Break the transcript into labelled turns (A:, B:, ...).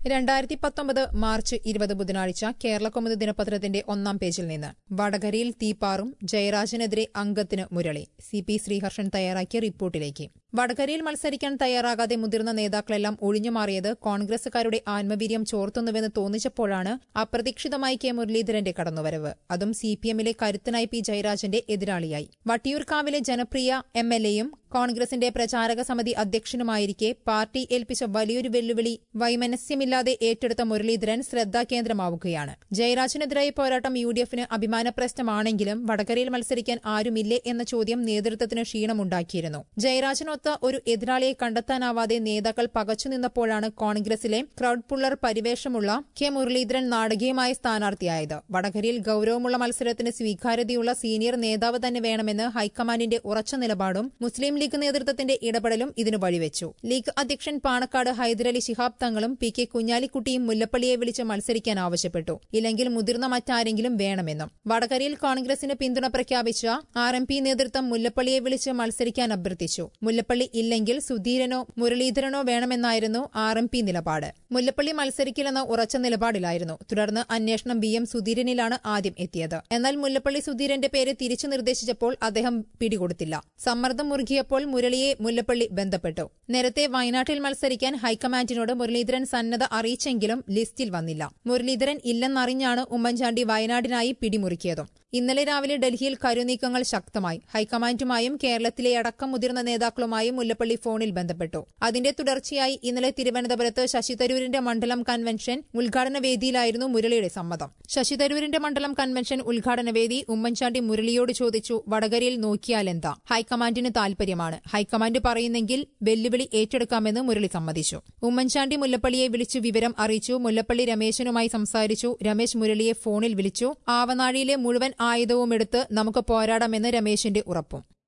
A: 2019 March 20 ബുധനാഴ്ച കേരളകൗമുദി ദിനപത്രത്തിന്റെ ഒന്നാം പേജിൽ നിന്ന് വടകരയിൽ തീപ്പാറും ജയരാജനെതിരെ അംഗത്തിന് മുരളി CP ശ്രീഹർഷൻ തയ്യാറാക്കിയ റിപ്പോർട്ടിലേക്ക്. വടകരയിൽ മത്സരിക്കാൻ തയ്യാറാകാതെ മുതിർന്ന നേതാക്കളെല്ലാം ഒഴിഞ്ഞുമാറിയത് കോൺഗ്രസുകാരുടെ ആത്മവീര്യം ചോർത്തുന്നുവെന്ന് തോന്നിച്ചപ്പോഴാണ് അപ്രതീക്ഷിതമായി കെ മുരളീധരന്റെ കടന്നുവരവ്. അതും CPMലെ കരുത്തനായി പി ജയരാജന്റെ എതിരാളിയായി. വട്ടിയൂർക്കാവിലെ ജനപ്രിയ MLAയും കോൺഗ്രസിന്റെ പ്രചാരക സമിതി അധ്യക്ഷനുമായിരിക്കെ പാർട്ടി ഏൽപ്പിച്ച വലിയൊരു വെല്ലുവിളി വൈമനസ്യമില്ലാതെ ഏറ്റെടുത്ത മുരളീധരൻ ശ്രദ്ധാകേന്ദ്രമാവുകയാണ്. ജയരാജനെതിരായ പോരാട്ടം UDFന് അഭിമാന പ്രശ്നമാണെങ്കിലും വടകരയിൽ മത്സരിക്കാൻ ആരുമില്ലേ എന്ന ചോദ്യം നേതൃത്വത്തിന് ക്ഷീണമുണ്ടാക്കിയിരുന്നു. ജയരാജനൊത്ത ഒരു എതിരാളിയെ കണ്ടെത്താനാവാതെ നേതാക്കൾ പകച്ചുനിന്നപ്പോഴാണ് കോൺഗ്രസിലെ ക്രൌഡ് പുള്ളർ പരിവേഷമുള്ള കെ മുരളീധരൻ നാടകീയമായ സ്ഥാനാർത്ഥിയായത്. വടകരയിൽ ഗൌരവമുള്ള മത്സരത്തിന് സ്വീകാര്യതയുള്ള സീനിയർ നേതാവ് തന്നെ വേണമെന്ന് ഹൈക്കമാൻഡിന്റെ ഉറച്ച നിലപാടും മുസ്ലിം ലീഗ് നേതൃത്വത്തിന്റെ ഇടപെടലും ഇതിനു വഴിവെച്ചു. ലീഗ് അധ്യക്ഷൻ പാണക്കാട് ഹൈദരലി ശിഹാബ് തങ്ങളും PK കുഞ്ഞാലിക്കുട്ടിയും മുല്ലപ്പള്ളിയെ വിളിച്ച് മത്സരിക്കാൻ ആവശ്യപ്പെട്ടു. ഇല്ലെങ്കിൽ മുതിർന്ന മറ്റാരെങ്കിലും വേണമെന്നും. വടകരയിൽ കോൺഗ്രസിന് പിന്തുണ പ്രഖ്യാപിച്ച RMP നേതൃത്വം മുല്ലപ്പള്ളിയെ വിളിച്ച് മത്സരിക്കാൻ അഭ്യർത്ഥിച്ചു. മുല്ലപ്പള്ളി ഇല്ലെങ്കിൽ സുധീരനോ മുരളീധരനോ വേണമെന്നായിരുന്നു RMP നിലപാട്. മുല്ലപ്പള്ളി മത്സരിക്കില്ലെന്ന ഉറച്ച നിലപാടിലായിരുന്നു. തുടർന്ന് അന്വേഷണം VM സുധീരനിലാണ് ആദ്യം എത്തിയത്. എന്നാൽ മുല്ലപ്പള്ളി സുധീരന്റെ പേര് തിരിച്ചു നിർദ്ദേശിച്ചപ്പോൾ അദ്ദേഹം പിടികൊടുത്തില്ല. സമ്മർദ്ദം മുറുകിയപ്പോൾ മുരളിയെ മുല്ലപ്പള്ളി ബന്ധപ്പെട്ടു. നേരത്തെ വയനാട്ടിൽ മത്സരിക്കാൻ ഹൈക്കമാൻഡിനോട് മുരളീധരൻ സന്നദ്ധ അറിയിച്ചെങ്കിലും ലിസ്റ്റിൽ വന്നില്ല. മുരളീധരൻ ഇല്ലെന്നറിഞ്ഞാണ് ഉമ്മൻചാണ്ടി വയനാടിനായി പിടിമുറുക്കിയതും. ഇന്നലെ രാവിലെ ഡൽഹിയിൽ കരുനീക്കങ്ങൾ ശക്തമായി. ഹൈക്കമാൻഡുമായും കേരളത്തിലെ അടക്കം മുതിർന്ന നേതാക്കളുമായും മുല്ലപ്പള്ളി ഫോണിൽ ബന്ധപ്പെട്ടു. അതിന്റെ തുടർച്ചയായി ഇന്നലെ തിരുവനന്തപുരത്ത് ശശി തരൂരിന്റെ മണ്ഡലം കൺവെൻഷൻ ഉദ്ഘാടന വേദിയിലായിരുന്നു മുരളിയുടെ സമ്മതം. ശശി തരൂരിന്റെ മണ്ഡലം കൺവെൻഷൻ ഉദ്ഘാടന വേദി ഉമ്മൻചാണ്ടി മുരളിയോട് ചോദിച്ചു, വടകരയിൽ നോക്കിയാലെന്താ? ഹൈക്കമാൻഡിന് താൽപര്യമാണ്. ഹൈക്കമാൻഡ് പറയുന്നെങ്കിൽ വെല്ലുവിളി ഏറ്റെടുക്കാമെന്ന് മുരളി സമ്മതിച്ചു. ഉമ്മൻചാണ്ടി മുല്ലപ്പള്ളിയെ വിളിച്ചു വിവരം അറിയിച്ചു. മുല്ലപ്പള്ളി രമേശനുമായി സംസാരിച്ചു. രമേശ് മുരളിയെ ഫോണിൽ വിളിച്ചു. ആവനാഴിയിലെ മുഴുവൻ ആയുധവുമെടുത്ത് നമുക്ക് പോരാടാമെന്ന് രമേശിന്റെ ഉറപ്പും.